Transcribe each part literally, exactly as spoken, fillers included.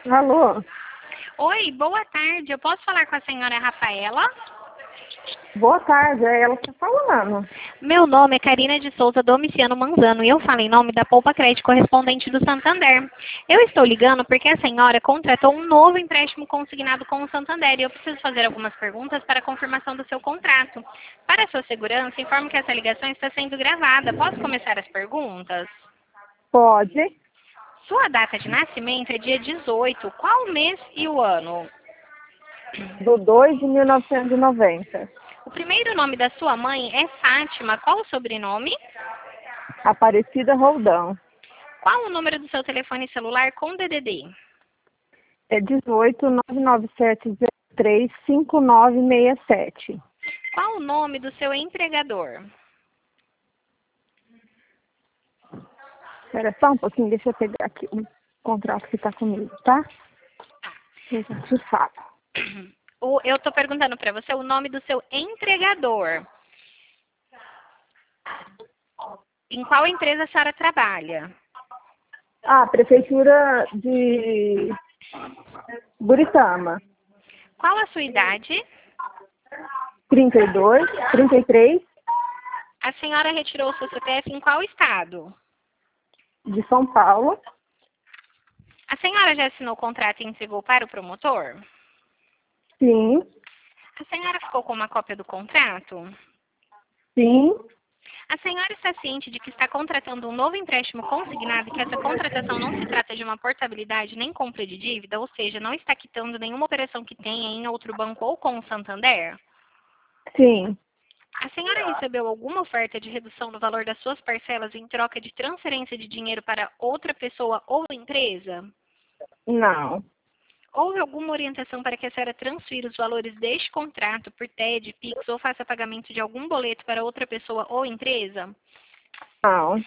Alô? Oi, boa tarde. Eu posso falar com a senhora Rafaela? Boa tarde, é ela que está falando. Meu nome é Karina de Souza Domiciano Manzano e eu falo em nome da Poupa Crédito correspondente do Santander. Eu estou ligando porque a senhora contratou um novo empréstimo consignado com o Santander e eu preciso fazer algumas perguntas para a confirmação do seu contrato. Para a sua segurança, informo que essa ligação está sendo gravada. Posso começar as perguntas? Pode. Sua data de nascimento é dia dezoito. Qual o mês e o ano? Do dois de mil novecentos e noventa. O primeiro nome da sua mãe é Fátima. Qual o sobrenome? Aparecida Roldão. Qual o número do seu telefone celular com D D D? É dezoito, nove nove sete zero três, cinco nove seis sete. Qual o nome do seu empregador? Espera só um pouquinho, deixa eu pegar aqui o contrato que está comigo, tá? Eu já te falo. O- Eu estou perguntando para você o nome do seu empregador. Em qual empresa a senhora trabalha? Ah, Prefeitura de Buritama. Qual a sua idade? trinta e dois, trinta e três, A senhora retirou o seu C P F em qual estado? de São Paulo. A senhora já assinou o contrato e entregou para o promotor? Sim, A senhora ficou com uma cópia do contrato? sim. A senhora está ciente de que está contratando um novo empréstimo consignado e que essa contratação não se trata de uma portabilidade nem compra de dívida, ou seja, não está quitando nenhuma operação que tenha em outro banco ou com o Santander? Sim. A senhora recebeu alguma oferta de redução no valor das suas parcelas em troca de transferência de dinheiro para outra pessoa ou empresa? Não. Houve alguma orientação para que a senhora transfira os valores deste contrato por T E D, Pix ou faça pagamento de algum boleto para outra pessoa ou empresa? Não.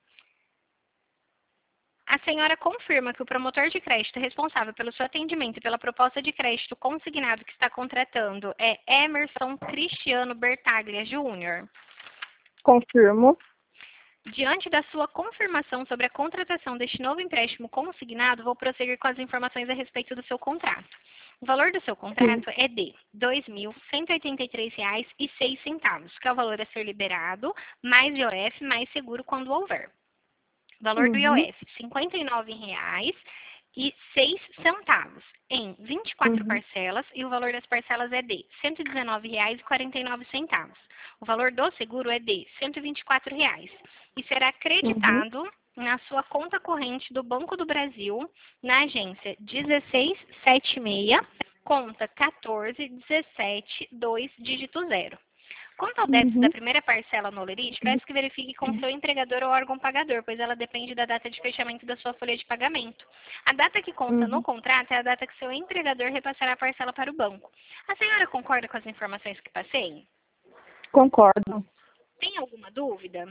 A senhora confirma que o promotor de crédito responsável pelo seu atendimento e pela proposta de crédito consignado que está contratando é Emerson Cristiano Bertaglia Júnior? Confirmo. Diante da sua confirmação sobre a contratação deste novo empréstimo consignado, vou prosseguir com as informações a respeito do seu contrato. O valor do seu Sim. contrato é de dois mil cento e oitenta e três reais e seis centavos, que é o valor a ser liberado, mais I O F, mais seguro quando houver. O valor do Uhum. I O F, cinquenta e nove reais e seis centavos, em vinte e quatro Uhum. parcelas, e o valor das parcelas é de cento e dezenove reais e quarenta e nove centavos. O valor do seguro é de cento e vinte e quatro reais e será Uhum. creditado na sua conta corrente do Banco do Brasil, na agência dezesseis setenta e seis, conta quatorze dezessete dois, dígito zero. Quanto ao débito da Uhum. primeira parcela no Olerite, peço que verifique com seu entregador ou órgão pagador, pois ela depende da data de fechamento da sua folha de pagamento. A data que consta no Uhum. contrato é a data que seu entregador repassará a parcela para o banco. A senhora concorda com as informações que passei? Concordo. Tem alguma dúvida?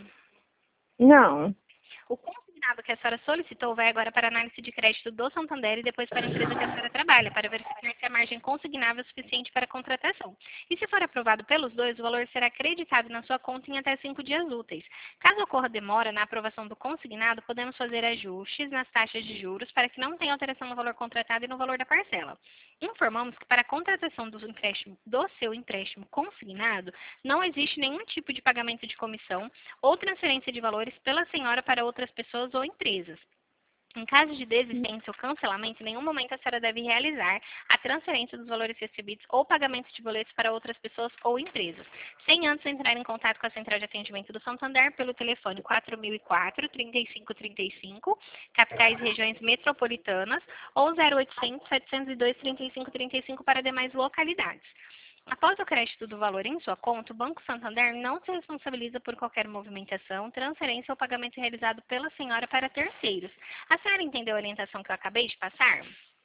Não. O consignado que a senhora solicitou vai agora para a análise de crédito do Santander e depois para a empresa que a senhora trabalha, para verificar se a margem consignável é suficiente para a contratação. E se for aprovado pelos dois, o valor será creditado na sua conta em até cinco dias úteis. Caso ocorra demora na aprovação do consignado, podemos fazer ajustes nas taxas de juros para que não tenha alteração no valor contratado e no valor da parcela. Informamos que para a contratação do, empréstimo, do seu empréstimo consignado, não existe nenhum tipo de pagamento de comissão ou transferência de valores pela senhora para outras pessoas ou empresas. Em caso de desistência ou cancelamento, em nenhum momento a senhora deve realizar a transferência dos valores recebidos ou pagamento de boletos para outras pessoas ou empresas, sem antes entrar em contato com a Central de Atendimento do Santander pelo telefone quatro mil e quatro, trinta e cinco trinta e cinco, capitais e regiões metropolitanas, ou zero oitocentos, setecentos e dois, trinta e cinco trinta e cinco para demais localidades. Após o crédito do valor em sua conta, o Banco Santander não se responsabiliza por qualquer movimentação, transferência ou pagamento realizado pela senhora para terceiros. A senhora entendeu a orientação que eu acabei de passar?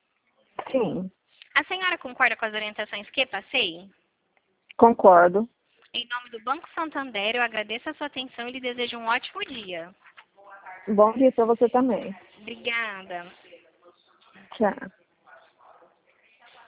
Sim. A senhora concorda com as orientações que passei? Concordo. Em nome do Banco Santander, eu agradeço a sua atenção e lhe desejo um ótimo dia. Bom dia para você também. Obrigada. Tchau.